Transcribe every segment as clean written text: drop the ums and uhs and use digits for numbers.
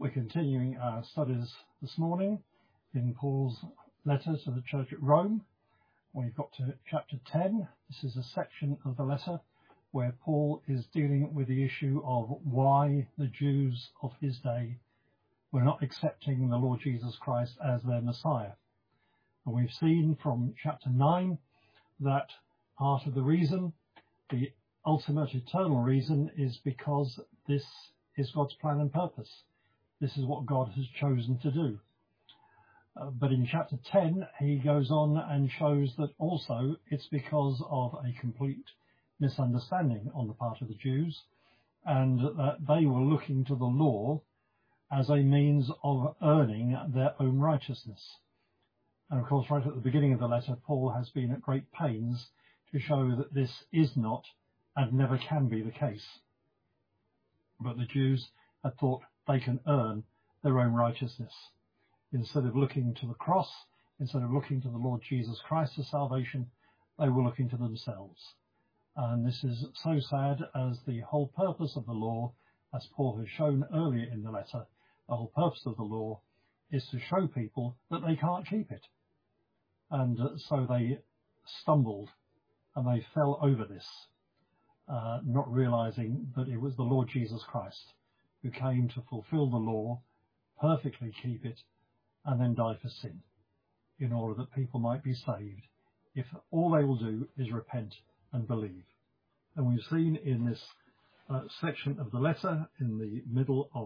We're continuing our studies this morning in Paul's letter to the church at Rome. We've got to chapter 10. This is a section of the letter where Paul is dealing with the issue of why the Jews of his day were not accepting the Lord Jesus Christ as their Messiah. And we've seen from chapter 9 that part of the reason, the ultimate eternal reason, is because this is God's plan and purpose. This is what God has chosen to do. But in chapter 10, he goes on and shows that also it's because of a complete misunderstanding on the part of the Jews, and that they were looking to the law as a means of earning their own righteousness. And of course, right at the beginning of the letter, Paul has been at great pains to show that this is not and never can be the case. But the Jews had thought they can earn their own righteousness. Instead of looking to the cross, instead of looking to the Lord Jesus Christ for salvation, they were looking to themselves. And this is so sad, as the whole purpose of the law, as Paul has shown earlier in the letter, the whole purpose of the law is to show people that they can't keep it. And so they stumbled and they fell over this, not realizing that it was the Lord Jesus Christ who came to fulfill the law, perfectly keep it, and then die for sin, in order that people might be saved if all they will do is repent and believe. And we've seen in this section of the letter, in the middle of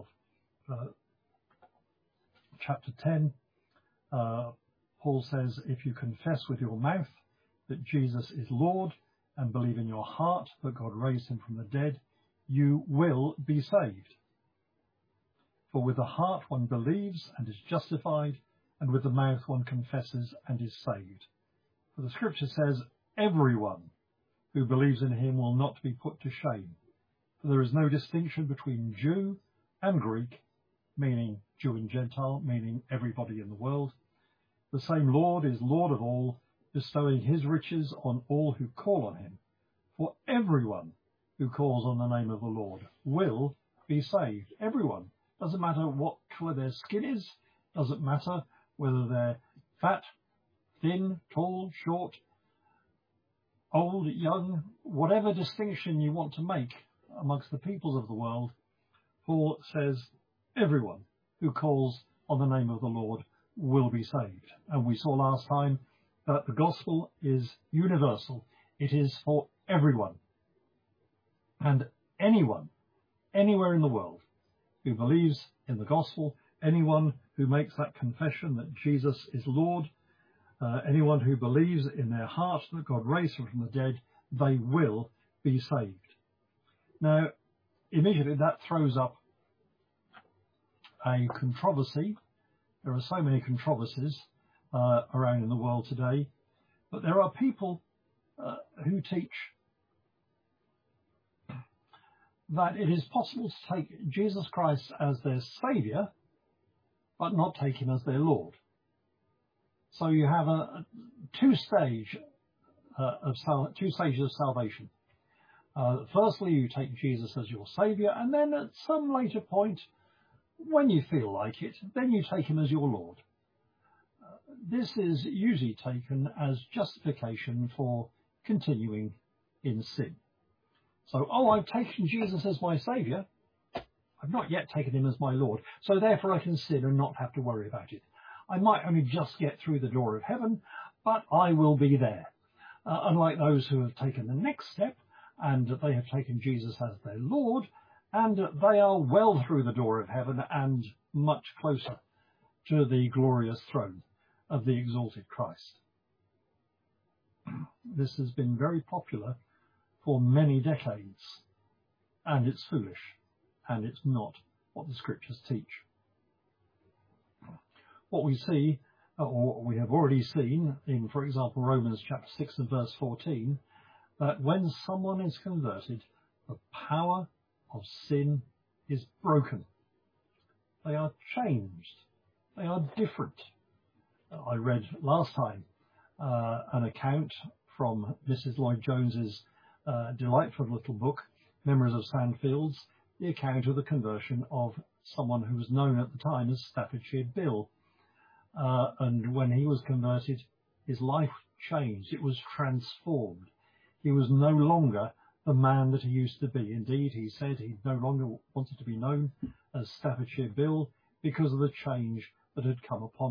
chapter 10, Paul says, if you confess with your mouth that Jesus is Lord and believe in your heart that God raised him from the dead, you will be saved. For with the heart one believes and is justified, and with the mouth one confesses and is saved. For the scripture says, everyone who believes in him will not be put to shame. For there is no distinction between Jew and Greek, meaning Jew and Gentile, meaning everybody in the world. The same Lord is Lord of all, bestowing his riches on all who call on him. For everyone who calls on the name of the Lord will be saved. Everyone. Doesn't matter what colour their skin is, doesn't matter whether they're fat, thin, tall, short, old, young, whatever distinction you want to make amongst the peoples of the world. Paul says everyone who calls on the name of the Lord will be saved. And we saw last time that the gospel is universal. It is for everyone. And anyone, anywhere in the world, who believes in the gospel, anyone who makes that confession that Jesus is Lord, anyone who believes in their heart that God raised him from the dead, they will be saved. Now, immediately that throws up a controversy. There are so many controversies around in the world today, but there are people who teach that it is possible to take Jesus Christ as their Saviour, but not take him as their Lord. So you have two stages of salvation. Firstly, you take Jesus as your Saviour, and then at some later point, when you feel like it, then you take him as your Lord. This is usually taken as justification for continuing in sin. So, I've taken Jesus as my Saviour. I've not yet taken him as my Lord. So therefore I can sin and not have to worry about it. I might only just get through the door of heaven, but I will be there. Unlike those who have taken the next step, and they have taken Jesus as their Lord, and they are well through the door of heaven and much closer to the glorious throne of the exalted Christ. This has been very popular for many decades, and it's foolish, and it's not what the scriptures teach. What we see, or we have already seen in, for example, Romans chapter 6 and verse 14, that when someone is converted, the power of sin is broken. They are changed. They are different. I read last time an account from Mrs. Lloyd-Jones's delightful little book, Memories of Sandfields, the account of the conversion of someone who was known at the time as Staffordshire Bill. And when he was converted, his life changed. It was transformed. He was no longer the man that he used to be. Indeed, he said he no longer wanted to be known as Staffordshire Bill because of the change that had come upon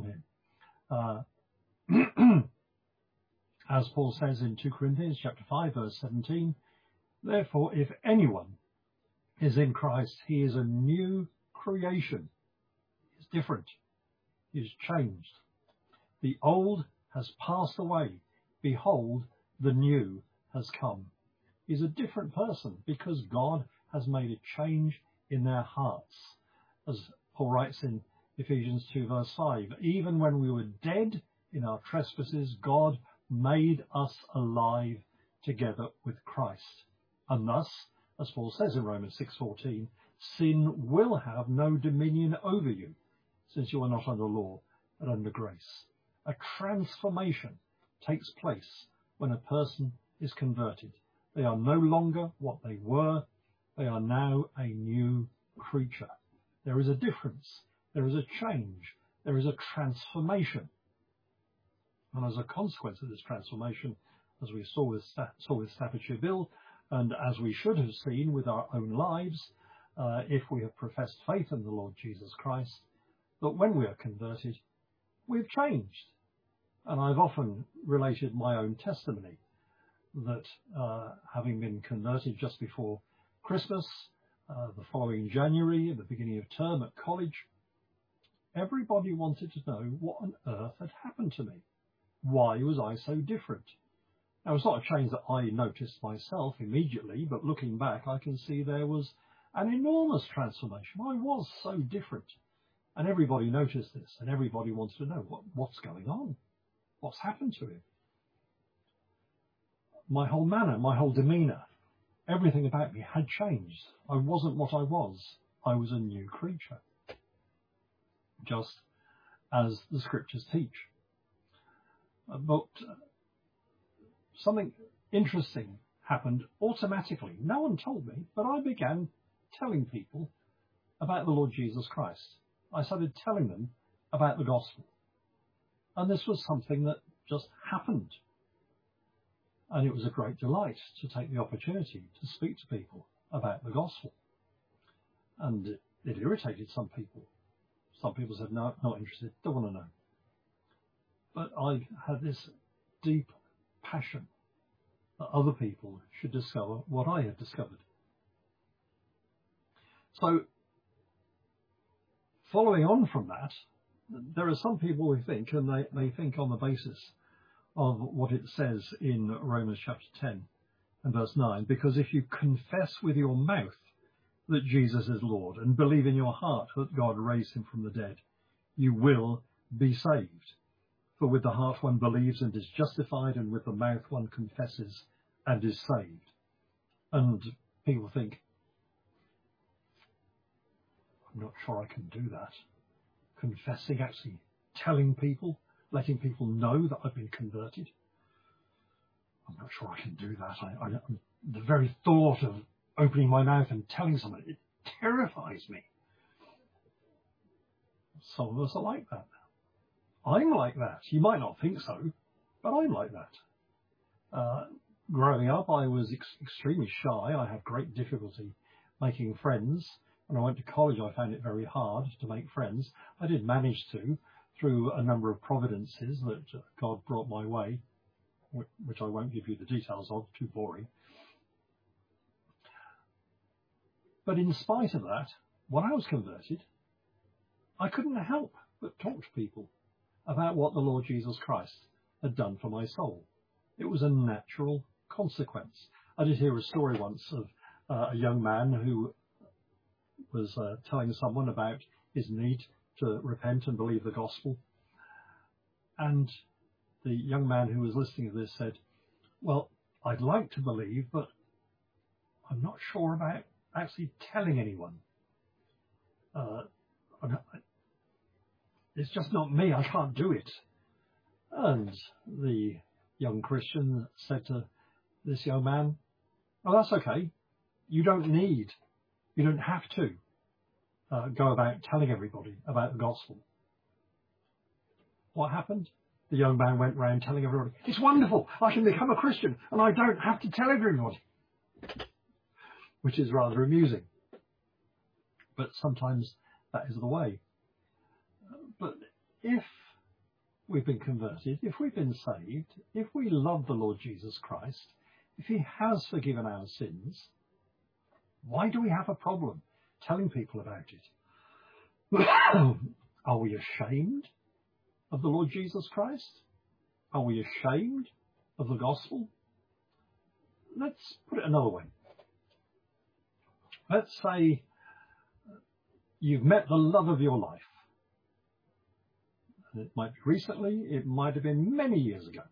him. As Paul says in 2 Corinthians chapter 5, verse 17, therefore, if anyone is in Christ, he is a new creation. He's different. He's changed. The old has passed away. Behold, the new has come. He's a different person because God has made a change in their hearts. As Paul writes in Ephesians 2 verse 5, even when we were dead in our trespasses, God made us alive together with Christ. And thus, as Paul says in Romans 6:14, sin will have no dominion over you, since you are not under law, but under grace. A transformation takes place when a person is converted. They are no longer what they were. They are now a new creature. There is a difference. There is a change. There is a transformation. And as a consequence of this transformation, as we saw with Staffordshire Bill, and as we should have seen with our own lives, if we have professed faith in the Lord Jesus Christ, that when we are converted, we've changed. And I've often related my own testimony that having been converted just before Christmas, the following January, at the beginning of term at college, everybody wanted to know what on earth had happened to me. Why was I so different? Now, it's not a change that I noticed myself immediately, but looking back, I can see there was an enormous transformation. I was so different. And everybody noticed this, and everybody wanted to know what's going on. What's happened to him? My whole manner, my whole demeanour, everything about me had changed. I wasn't what I was. I was a new creature, just as the scriptures teach. But something interesting happened automatically. No one told me, but I began telling people about the Lord Jesus Christ. I started telling them about the gospel. And this was something that just happened. And it was a great delight to take the opportunity to speak to people about the gospel. And it irritated some people. Some people said, no, not interested, don't want to know. But I had this deep passion that other people should discover what I had discovered. So, following on from that, there are some people who think, and they think on the basis of what it says in Romans chapter 10 and verse 9, because if you confess with your mouth that Jesus is Lord and believe in your heart that God raised him from the dead, you will be saved. For with the heart one believes and is justified, and with the mouth one confesses and is saved. And people think, I'm not sure I can do that. Confessing, actually telling people, letting people know that I've been converted. I'm not sure I can do that. The very thought of opening my mouth and telling someone, it terrifies me. Some of us are like that. I'm like that. You might not think so, but I'm like that. Growing up, I was extremely shy. I had great difficulty making friends. When I went to college, I found it very hard to make friends. I did manage to, through a number of providences that God brought my way, which I won't give you the details of, too boring. But in spite of that, when I was converted, I couldn't help but talk to people about what the Lord Jesus Christ had done for my soul. It was a natural consequence. I did hear a story once of a young man who was telling someone about his need to repent and believe the gospel. And the young man who was listening to this said, well, I'd like to believe, but I'm not sure about actually telling anyone. It's just not me. I can't do it. And the young Christian said to this young man, oh, that's okay. You don't need You don't have to go about telling everybody about the gospel. What happened? The young man went round telling everybody, it's wonderful, I can become a Christian and I don't have to tell everybody. Which is rather amusing. But sometimes that is the way. But if we've been converted, if we've been saved, if we love the Lord Jesus Christ, if he has forgiven our sins, why do we have a problem telling people about it? Are we ashamed of the Lord Jesus Christ? Are we ashamed of the gospel? Let's put it another way. Let's say you've met the love of your life. It might be recently, it might have been many years ago.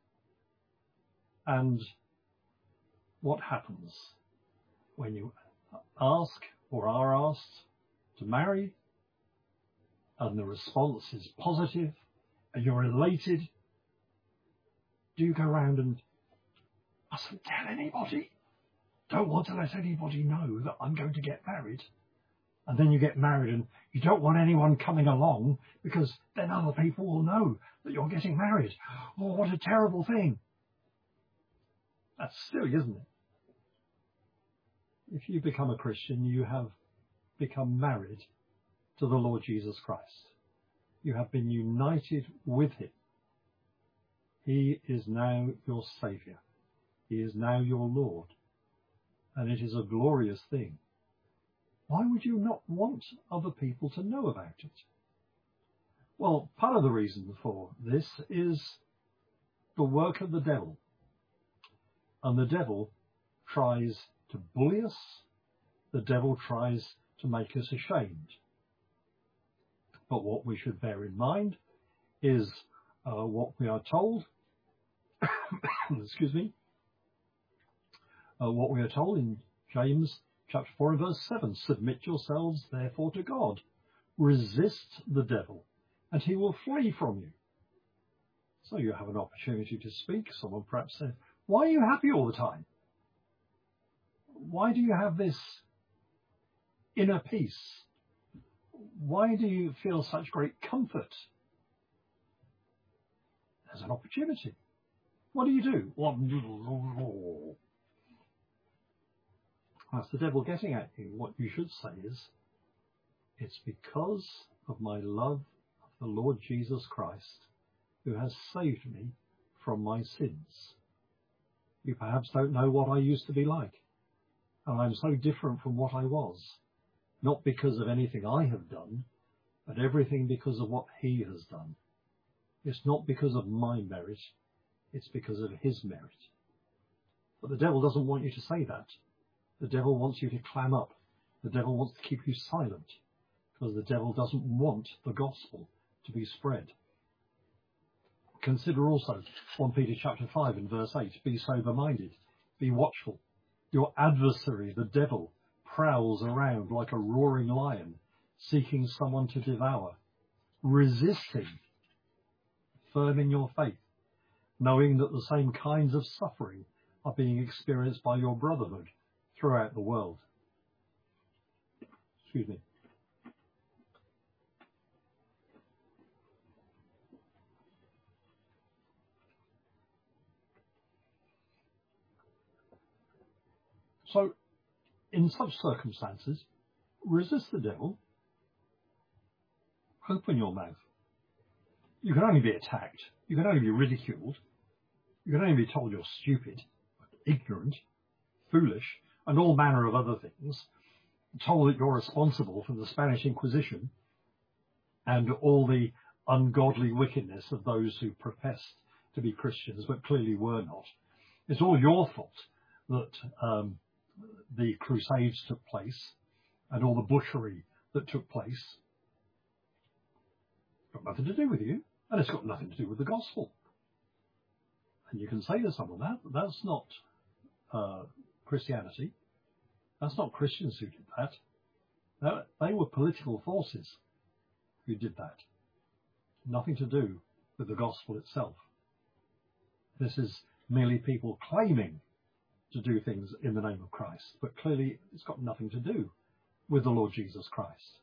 And what happens when you ask or are asked to marry and the response is positive and you're elated? Do you go around and mustn't tell anybody? Don't want to let anybody know that I'm going to get married. And then you get married and you don't want anyone coming along because then other people will know that you're getting married. Oh, what a terrible thing. That's silly, isn't it? If you become a Christian, you have become married to the Lord Jesus Christ. You have been united with him. He is now your Saviour. He is now your Lord. And it is a glorious thing. Why would you not want other people to know about it? Well, part of the reason for this is the work of the devil. And the devil tries to bully us. The devil tries to make us ashamed. But what we should bear in mind is what we are told. Excuse me. What we are told in James chapter 4 and verse 7, submit yourselves therefore to God. Resist the devil, and he will flee from you. So you have an opportunity to speak. Someone perhaps said, why are you happy all the time? Why do you have this inner peace? Why do you feel such great comfort? There's an opportunity. What do you do? That's the devil getting at you. What you should say is, it's because of my love of the Lord Jesus Christ, who has saved me from my sins. You perhaps don't know what I used to be like, and I'm so different from what I was, not because of anything I have done, but everything because of what he has done. It's not because of my merit, it's because of his merit. But the devil doesn't want you to say that. The devil wants you to clam up. The devil wants to keep you silent, because the devil doesn't want the gospel to be spread. Consider also 1 Peter chapter 5 and verse 8, be sober-minded, be watchful. Your adversary, the devil, prowls around like a roaring lion, seeking someone to devour. Resist him, firm in your faith, knowing that the same kinds of suffering are being experienced by your brotherhood throughout the world. Excuse me. So, in such circumstances, resist the devil. Open your mouth. You can only be attacked. You can only be ridiculed. You can only be told you're stupid, ignorant, foolish, and all manner of other things. Told that you're responsible for the Spanish Inquisition and all the ungodly wickedness of those who professed to be Christians but clearly were not. It's all your fault that the Crusades took place and all the butchery that took place. It's got nothing to do with you, and it's got nothing to do with the gospel. And you can say to someone that's not Christianity. That's not Christians who did that. They were political forces who did that. Nothing to do with the gospel itself. This is merely people claiming to do things in the name of Christ, but clearly it's got nothing to do with the Lord Jesus Christ.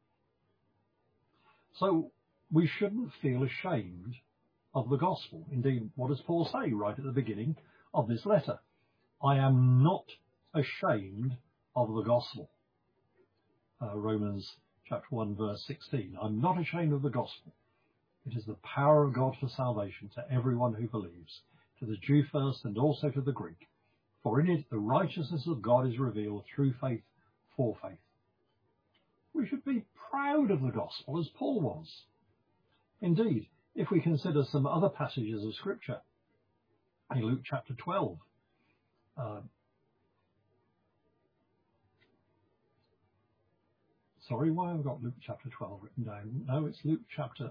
So we shouldn't feel ashamed of the gospel. Indeed, what does Paul say right at the beginning of this letter? I am not ashamed of the gospel. Romans chapter 1 verse 16. I'm not ashamed of the gospel. It is the power of God for salvation to everyone who believes, to the Jew first and also to the Greek. For in it the righteousness of God is revealed through faith for faith. We should be proud of the gospel as Paul was. Indeed, if we consider some other passages of Scripture, in Luke chapter 12, sorry, why have I got Luke chapter 12 written down? No, it's Luke chapter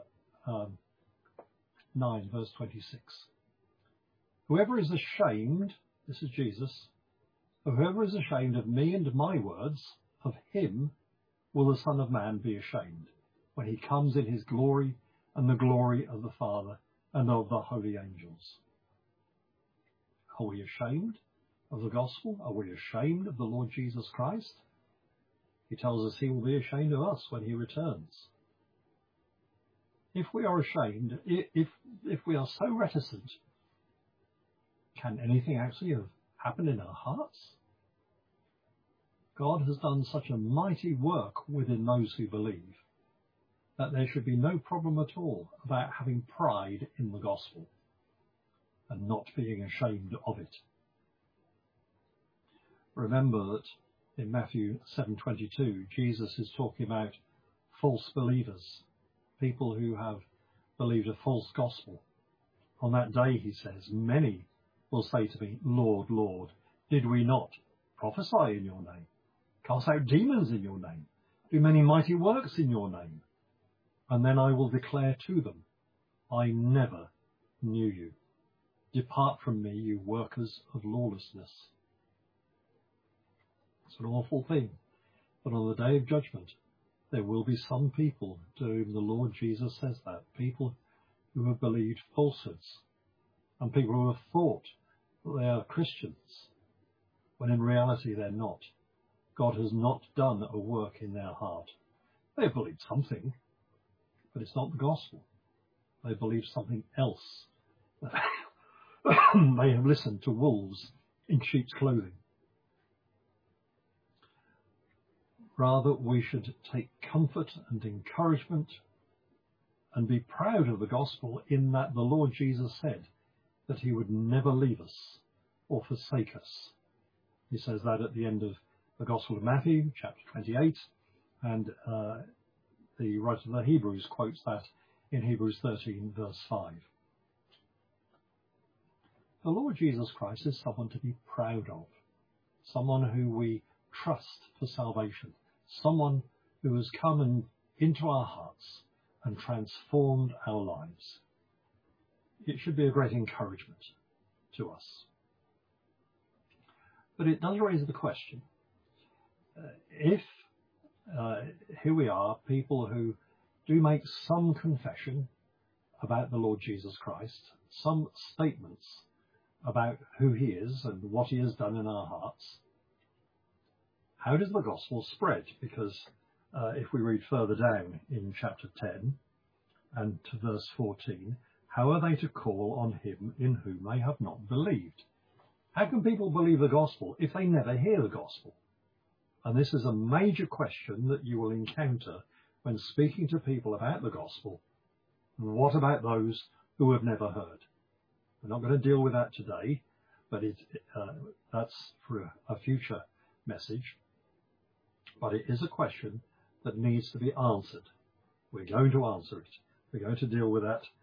9, verse 26. Whoever is ashamed, this is Jesus, whoever is ashamed of me and my words, of him will the Son of Man be ashamed, when he comes in his glory and the glory of the Father and of the holy angels. Are we ashamed of the gospel? Are we ashamed of the Lord Jesus Christ? He tells us he will be ashamed of us when he returns. If we are ashamed, if we are so reticent, can anything actually have happened in our hearts? God has done such a mighty work within those who believe that there should be no problem at all about having pride in the gospel and not being ashamed of it. Remember that in Matthew 7:22, Jesus is talking about false believers, people who have believed a false gospel. On that day, he says, many will say to me, Lord, Lord, did we not prophesy in your name, cast out demons in your name, do many mighty works in your name? And then I will declare to them, I never knew you. Depart from me, you workers of lawlessness. It's an awful thing, but on the day of judgment, there will be some people to whom the Lord Jesus says that, people who have believed falsehoods, and people who have thought that they are Christians, when in reality they're not. God has not done a work in their heart. They have believed something, but it's not the gospel. They believe something else. They have listened to wolves in sheep's clothing. Rather, we should take comfort and encouragement and be proud of the gospel in that the Lord Jesus said that he would never leave us or forsake us. He says that at the end of the Gospel of Matthew, chapter 28, and the writer of the Hebrews quotes that in Hebrews 13, verse 5. The Lord Jesus Christ is someone to be proud of, someone who we trust for salvation, someone who has come into our hearts and transformed our lives. It should be a great encouragement to us. But it does raise the question, if here we are, people who do make some confession about the Lord Jesus Christ, some statements about who he is and what he has done in our hearts, how does the gospel spread? Because if we read further down in chapter 10 and to verse 14, how are they to call on him in whom they have not believed? How can people believe the gospel if they never hear the gospel? And this is a major question that you will encounter when speaking to people about the gospel. What about those who have never heard? We're not going to deal with that today, but that's for a future message. But it is a question that needs to be answered. We're going to answer it. We're going to deal with that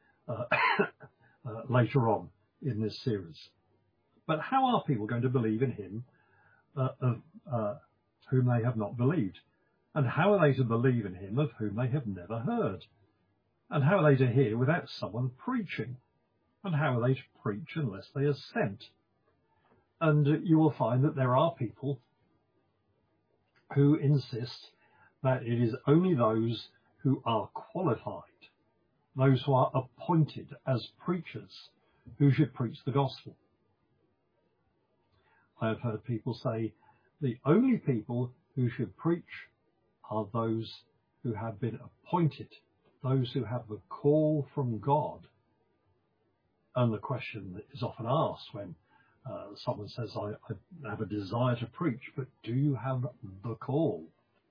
later on in this series. But how are people going to believe in him whom they have not believed? And how are they to believe in him of whom they have never heard? And how are they to hear without someone preaching? And how are they to preach unless they are sent? And you will find that there are people who insist that it is only those who are qualified, those who are appointed as preachers, who should preach the gospel. I have heard people say the only people who should preach are those who have been appointed, those who have the call from God. And the question that is often asked when someone says, I have a desire to preach, but do you have the call?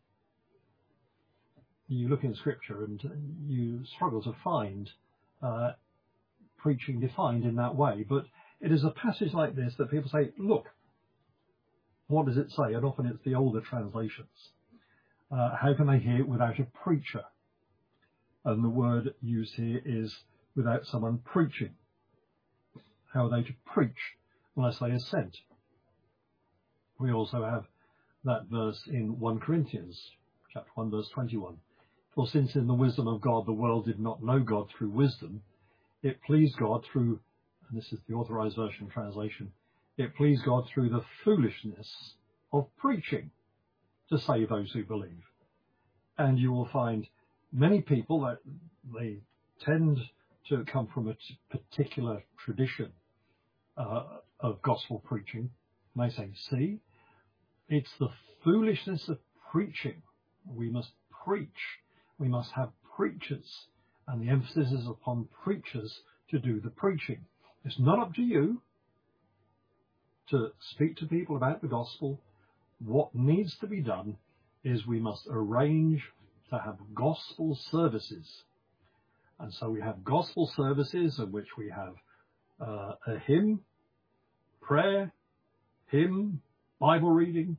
You look in Scripture and you struggle to find preaching defined in that way. But it is a passage like this that people say, look, what does it say? And often it's the older translations. How can they hear it without a preacher? And the word used here is without someone preaching. How are they to preach unless they are sent? We also have that verse in 1 Corinthians, chapter 1, verse 21. For since in the wisdom of God the world did not know God through wisdom, it pleased God through, and this is the Authorized Version translation, it pleased God through the foolishness of preaching to save those who believe. And you will find many people that they tend to come from a particular tradition of gospel preaching. And they say, see, it's the foolishness of preaching. We must preach. We must have preachers. And the emphasis is upon preachers to do the preaching. It's not up to you to speak to people about the gospel. What needs to be done is we must arrange to have gospel services. And so we have gospel services in which we have a hymn, prayer, hymn, Bible reading,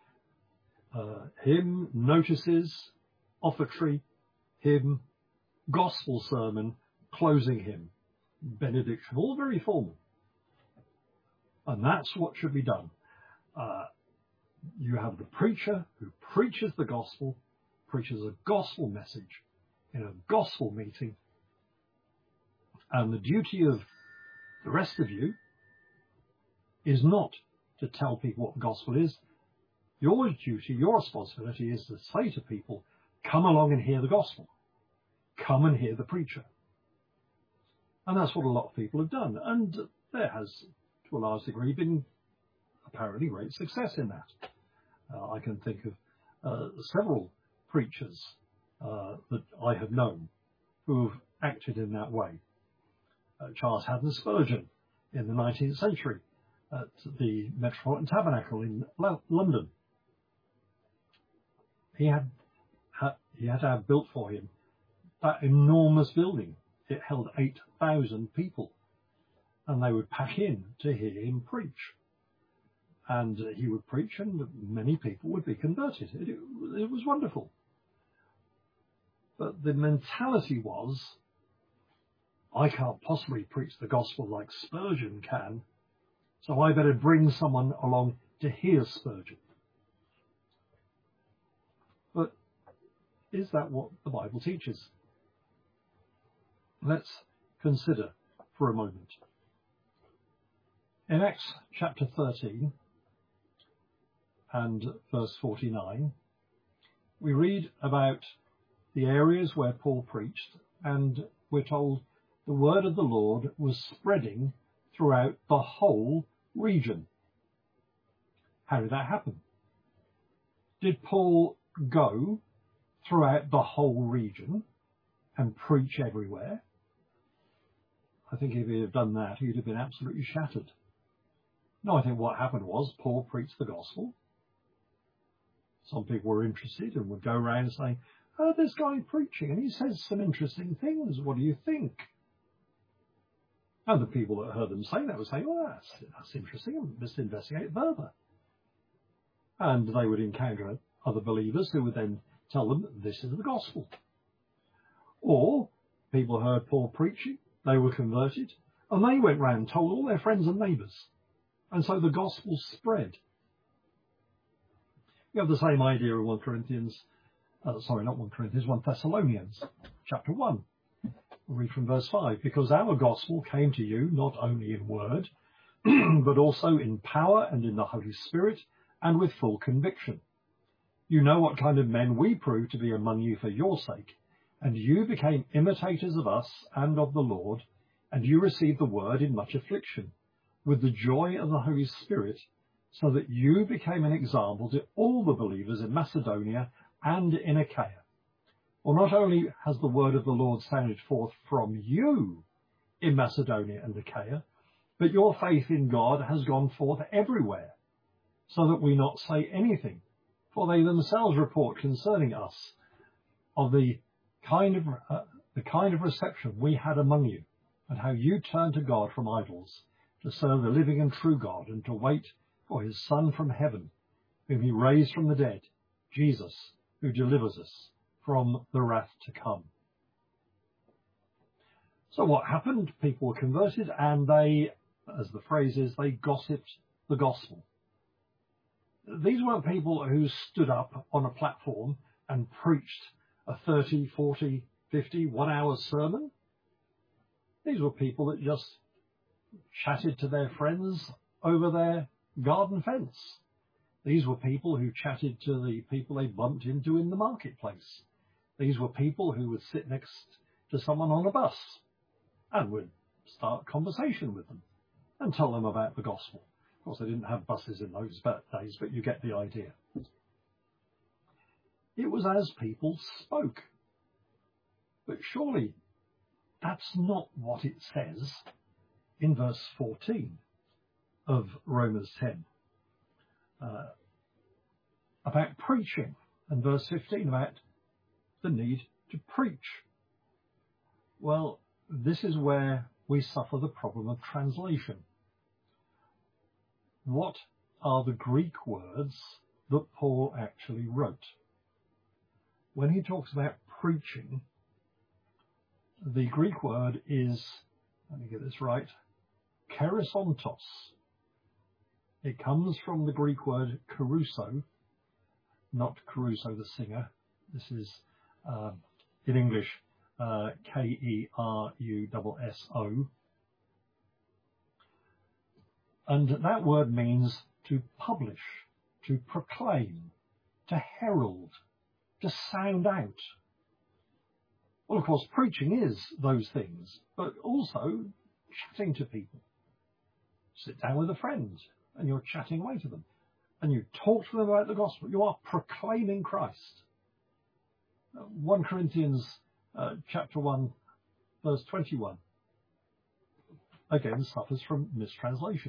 hymn, notices, offertory, hymn, gospel sermon, closing hymn, benediction, all very formal. And that's what should be done. You have the preacher who preaches the gospel, preaches a gospel message in a gospel meeting, and the duty of the rest of you is not to tell people what the gospel is. Your duty, your responsibility is to say to people, come along and hear the gospel. Come and hear the preacher. And that's what a lot of people have done. And there has, to a large degree, been apparently great success in that. I can think of several preachers that I have known who have acted in that way. Charles Haddon Spurgeon in the 19th century at the Metropolitan Tabernacle in London. He had to have built for him that enormous building. It held 8,000 people, and they would pack in to hear him preach. And he would preach, and many people would be converted. It was wonderful. But the mentality was, I can't possibly preach the gospel like Spurgeon can, so I better bring someone along to hear Spurgeon. But is that what the Bible teaches? Let's consider for a moment. In Acts chapter 13 and verse 49, we read about the areas where Paul preached, and we're told the word of the Lord was spreading throughout the whole region. How did that happen? Did Paul go throughout the whole region and preach everywhere? I think if he had done that, he'd have been absolutely shattered. No, I think what happened was Paul preached the gospel. Some people were interested and would go around saying, oh, this guy preaching, and he says some interesting things. What do you think? And the people that heard them say that would say, well, that's interesting. Let's investigate further. And they would encounter other believers who would then tell them that this is the gospel. Or people heard Paul preaching, they were converted, and they went round and told all their friends and neighbours. And so the gospel spread. You have the same idea in 1 Thessalonians chapter 1. We'll read from verse 5. Because our gospel came to you not only in word, but also in power and in the Holy Spirit and with full conviction. You know what kind of men we proved to be among you for your sake, and you became imitators of us and of the Lord, and you received the word in much affliction, with the joy of the Holy Spirit, so that you became an example to all the believers in Macedonia and in Achaia. Well, not only has the word of the Lord sounded forth from you in Macedonia and Achaia, but your faith in God has gone forth everywhere, so that we not say anything, for they themselves report concerning us of the kind of reception we had among you, and how you turned to God from idols, to serve the living and true God, and to wait for his Son from heaven, whom he raised from the dead, Jesus, who delivers us from the wrath to come. So what happened? People were converted, and they, as the phrase is, they gossiped the gospel. These weren't people who stood up on a platform and preached a 30, 40, 50, 1 hour sermon. These were people that just chatted to their friends over their garden fence. These were people who chatted to the people they bumped into in the marketplace. These were people who would sit next to someone on a bus and would start conversation with them and tell them about the gospel. Of course, they didn't have buses in those days, but you get the idea. It was as people spoke. But surely that's not what it says in verse 14 of Romans 10 about preaching, and verse 15 about the need to preach. Well, this is where we suffer the problem of translation. What are the Greek words that Paul actually wrote? When he talks about preaching, the Greek word is, let me get this right, kerisontos. It comes from the Greek word keruso, not Caruso the singer. This is, in English, Kerusso. And that word means to publish, to proclaim, to herald, to sound out. Well, of course, preaching is those things, but also chatting to people. Sit down with a friend and you're chatting away to them, and you talk to them about the gospel. You are proclaiming Christ. 1 Corinthians chapter 1, verse 21, again suffers from mistranslation.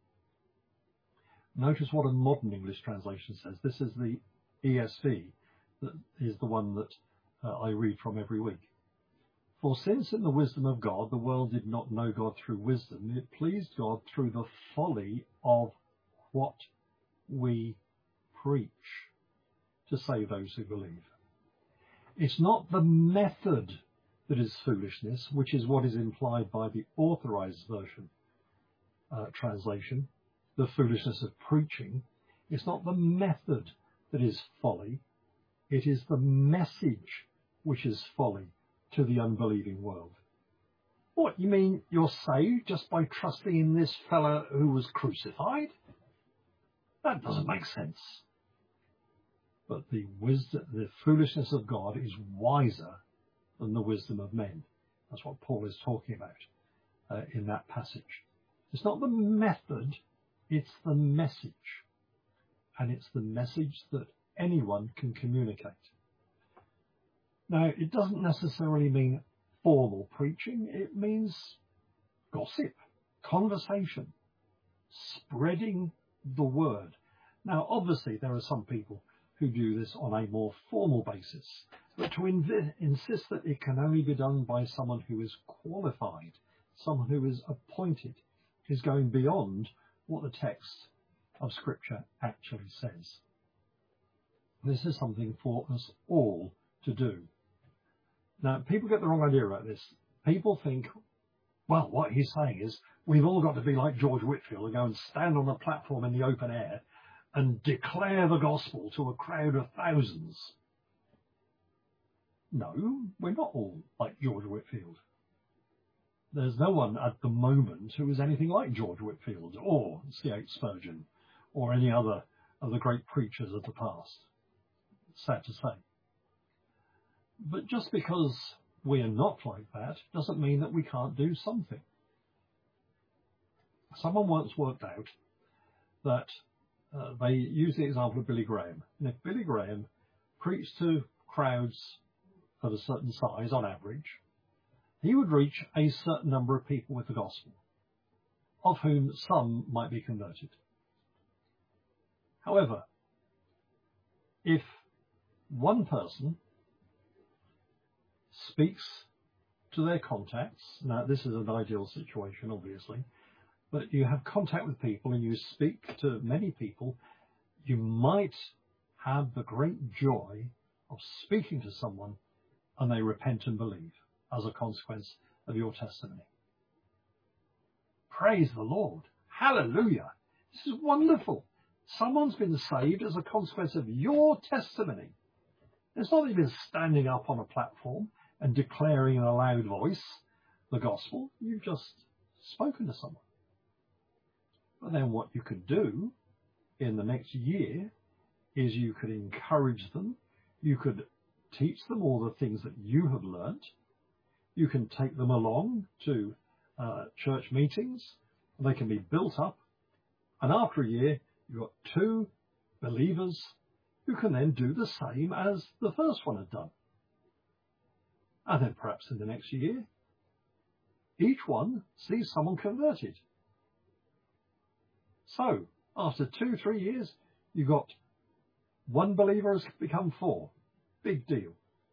Notice what a modern English translation says. This is the ESV, that is the one that I read from every week. For since in the wisdom of God the world did not know God through wisdom, it pleased God through the folly of what we preach to save those who believe. It's not the method that is foolishness, which is what is implied by the Authorized Version translation, the foolishness of preaching. It's not the method that is folly. It is the message which is folly to the unbelieving world. What, you mean you're saved just by trusting in this fellow who was crucified? That doesn't make sense. But the foolishness of God is wiser than the wisdom of men. That's what Paul is talking about in that passage. It's not the method, it's the message. And it's the message that anyone can communicate. Now, it doesn't necessarily mean formal preaching. It means gossip, conversation, spreading the word. Now, obviously, there are some people who do this on a more formal basis, but to insist that it can only be done by someone who is qualified, someone who is appointed, is going beyond what the text of Scripture actually says. This is something for us all to do. Now, people get the wrong idea about this. People think, well, what he's saying is we've all got to be like George Whitefield and go and stand on a platform in the open air and declare the gospel to a crowd of thousands. No, we're not all like George Whitefield. There's no one at the moment who is anything like George Whitefield or C.H. Spurgeon or any other of the great preachers of the past. Sad to say. But just because we are not like that doesn't mean that we can't do something. Someone once worked out that they used the example of Billy Graham. And if Billy Graham preached to crowds of a certain size on average, he would reach a certain number of people with the gospel, of whom some might be converted. However, if one person speaks to their contacts, now this is an ideal situation obviously, but you have contact with people and you speak to many people, you might have the great joy of speaking to someone and they repent and believe as a consequence of your testimony. Praise the Lord. Hallelujah. This is wonderful. Someone's been saved as a consequence of your testimony. It's not that you've been standing up on a platform and declaring in a loud voice the gospel. You've just spoken to someone. But then what you could do in the next year is you could encourage them. You could teach them all the things that you have learnt. You can take them along to church meetings. They can be built up. And after a year, you've got two believers who can then do the same as the first one had done. And then perhaps in the next year, each one sees someone converted. So, after 2-3 years, you've got one believer has become 4. Big deal.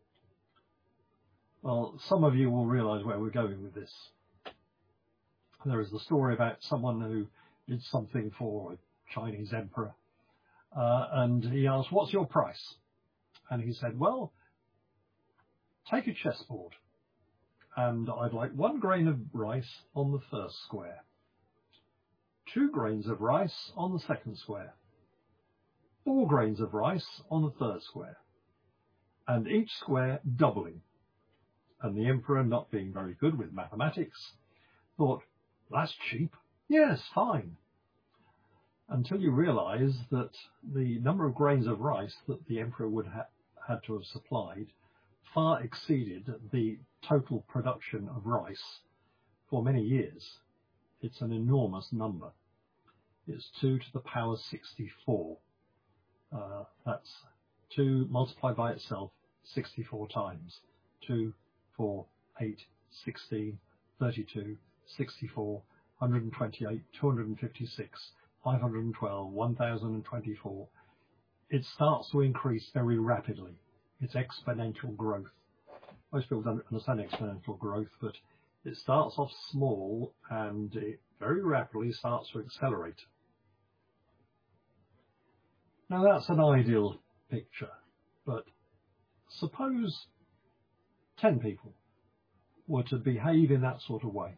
Well, some of you will realise where we're going with this. There is the story about someone who did something for a Chinese emperor. And he asked, what's your price? And he said, well, take a chessboard. And I'd like 1 grain of rice on the first square. 2 grains of rice on the second square. 4 grains of rice on the third square. And each square doubling. And the emperor, not being very good with mathematics, thought, that's cheap. Yes, fine. Until you realise that the number of grains of rice that the emperor would had to have supplied far exceeded the total production of rice for many years. It's an enormous number. It's 2 to the power 64. That's 2 multiplied by itself 64 times. 2, 4, 8, 16, 32, 64, 128, 256, 512, 1024. It starts to increase very rapidly. It's exponential growth. Most people don't understand exponential growth, but it starts off small and it very rapidly starts to accelerate. Now that's an ideal picture, but suppose 10 people were to behave in that sort of way.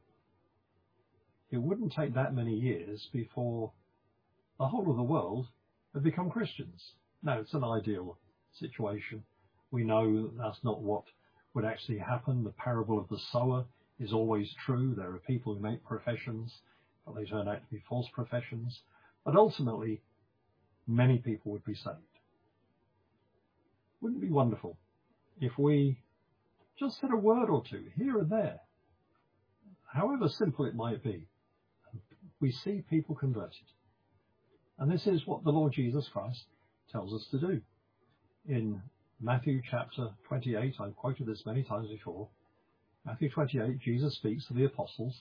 It wouldn't take that many years before the whole of the world had become Christians. Now, it's an ideal situation. We know that's not what would actually happen. The parable of the sower is always true. There are people who make professions, but they turn out to be false professions. But ultimately, many people would be saved. Wouldn't it be wonderful if we just said a word or two here and there, however simple it might be, we see people converted. And this is what the Lord Jesus Christ tells us to do. In Matthew chapter 28, I've quoted this many times before, Matthew 28, Jesus speaks to the apostles.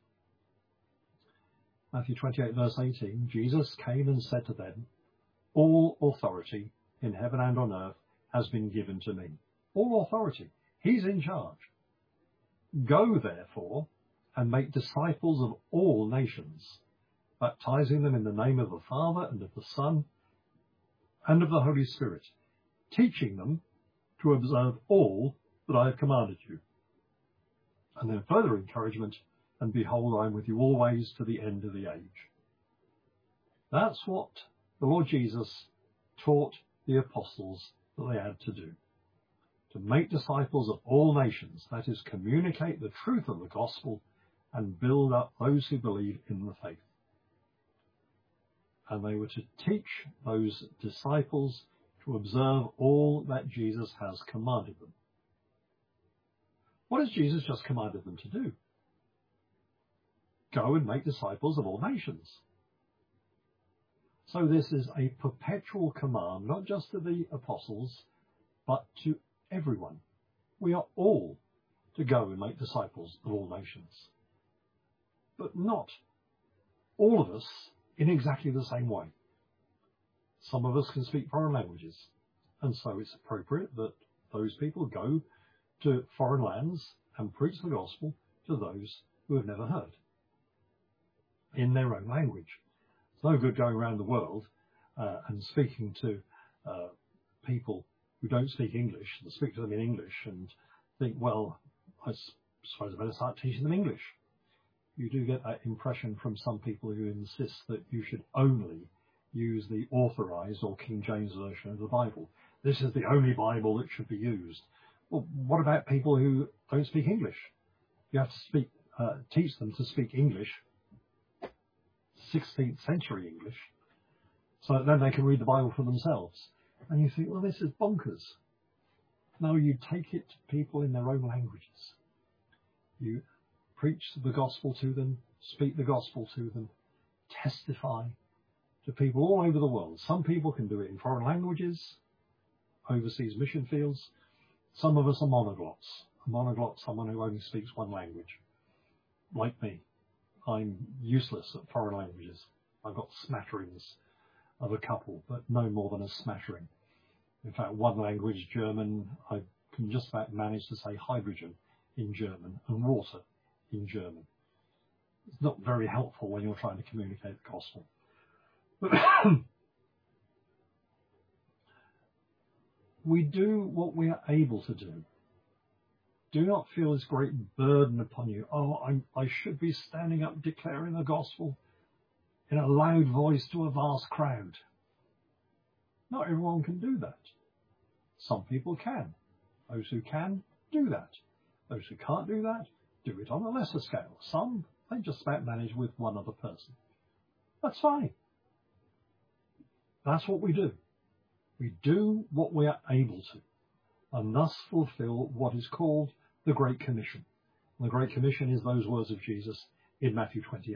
Matthew 28 verse 18, Jesus came and said to them, all authority in heaven and on earth has been given to me. All authority. He's in charge. Go therefore and make disciples of all nations, baptizing them in the name of the Father and of the Son and of the Holy Spirit, teaching them to observe all that I have commanded you. And then further encouragement, and behold, I am with you always to the end of the age. That's what the Lord Jesus taught the apostles that they had to do. To make disciples of all nations, that is, communicate the truth of the gospel and build up those who believe in the faith. And they were to teach those disciples to observe all that Jesus has commanded them. What has Jesus just commanded them to do? Go and make disciples of all nations. So this is a perpetual command, not just to the apostles, but to everyone. We are all to go and make disciples of all nations. But not all of us in exactly the same way. Some of us can speak foreign languages, and so it's appropriate that those people go to foreign lands and preach the gospel to those who have never heard in their own language. It's no good going around the world and speaking to people who don't speak English, and speak to them in English and think, well, I suppose I better start teaching them English. You do get that impression from some people who insist that you should only use the authorized or King James version of the Bible. This is the only Bible that should be used. Well, what about people who don't speak English? You have to teach them to speak English, 16th century English, so that then they can read the Bible for themselves. And you think, well, this is bonkers. No, you take it to people in their own languages. You preach the gospel to them, speak the gospel to them, testify to people all over the world. Some people can do it in foreign languages, overseas mission fields. Some of us are monoglots. A monoglot, someone who only speaks one language. Like me, I'm useless at foreign languages. I've got smatterings of a couple, but no more than a smattering. In fact, one language, German, I can just about manage to say hydrogen in German and water in German. It's not very helpful when you're trying to communicate the gospel. But we do what we are able to do. Do not feel this great burden upon you. Oh, I should be standing up declaring the gospel in a loud voice to a vast crowd. Not everyone can do that. Some people can. Those who can, do that. Those who can't do that, do it on a lesser scale. Some, they just about manage with one other person. That's fine. That's what we do. We do what we are able to, and thus fulfill what is called the Great Commission. And the Great Commission is those words of Jesus in Matthew 28.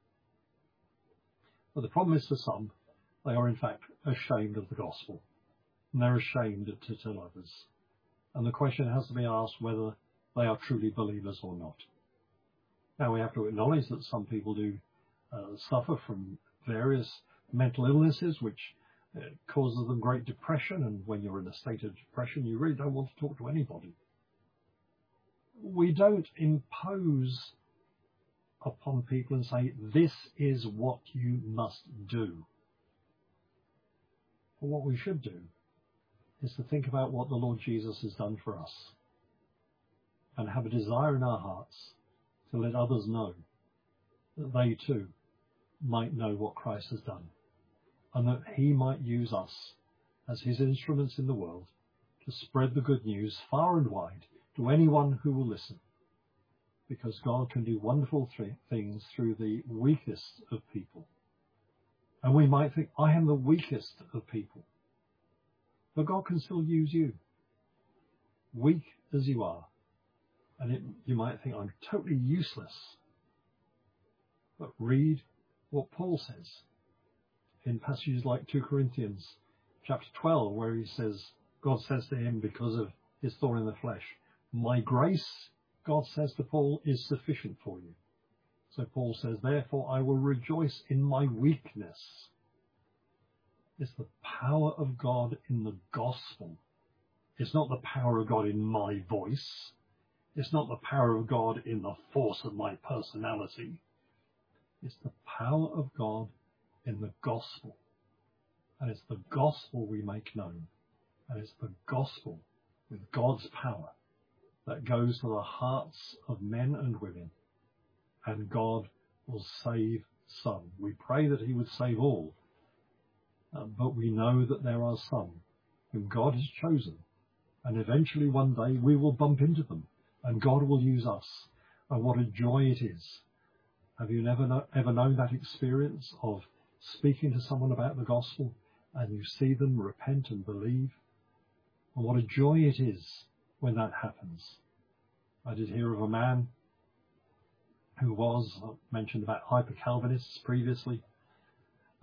But the problem is for some, they are in fact ashamed of the gospel, and they're ashamed to tell others. And the question has to be asked whether they are truly believers or not. Now we have to acknowledge that some people do suffer from various mental illnesses which causes them great depression, and when you're in a state of depression you really don't want to talk to anybody. We don't impose upon people and say, this is what you must do. But what we should do is to think about what the Lord Jesus has done for us and have a desire in our hearts to let others know that they too might know what Christ has done, and that he might use us as his instruments in the world to spread the good news far and wide to anyone who will listen. Because God can do wonderful things through the weakest of people. And we might think, I am the weakest of people. But God can still use you, weak as you are. And you might think, I'm totally useless. But read what Paul says in passages like 2 Corinthians chapter 12, where he says, God says to him because of his thorn in the flesh, my grace, God says to Paul, is sufficient for you. So Paul says, therefore I will rejoice in my weakness. It's the power of God in the gospel. It's not the power of God in my voice. It's not the power of God in the force of my personality. It's the power of God in the gospel. And it's the gospel we make known. And it's the gospel with God's power that goes to the hearts of men and women. And God will save some. We pray that he would save all. But we know that there are some whom God has chosen. And eventually one day we will bump into them. And God will use us. And what a joy it is. Have you ever known that experience of speaking to someone about the gospel and you see them repent and believe? And what a joy it is when that happens. I did hear of a man who was, I mentioned about hyper-Calvinists previously,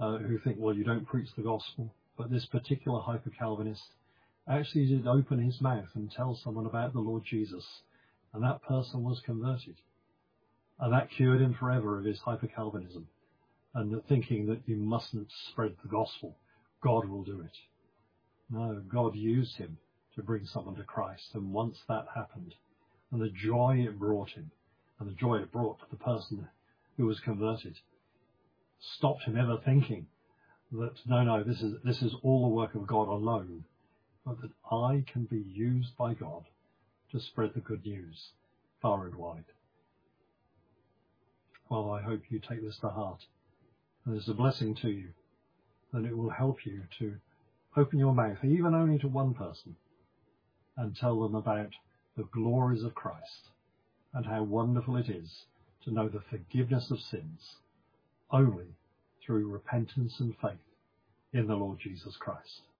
who think, well, you don't preach the gospel. But this particular hyper-Calvinist actually did open his mouth and tell someone about the Lord Jesus, and that person was converted. And that cured him forever of his hyper-Calvinism, and thinking that you mustn't spread the gospel. God will do it. No, God used him to bring someone to Christ, and once that happened, and the joy it brought him, and the joy it brought to the person who was converted, stopped him ever thinking that, no, this is all the work of God alone, but that I can be used by God to spread the good news far and wide. Well, I hope you take this to heart, and it's a blessing to you, and it will help you to open your mouth, even only to one person, and tell them about the glories of Christ and how wonderful it is to know the forgiveness of sins only through repentance and faith in the Lord Jesus Christ.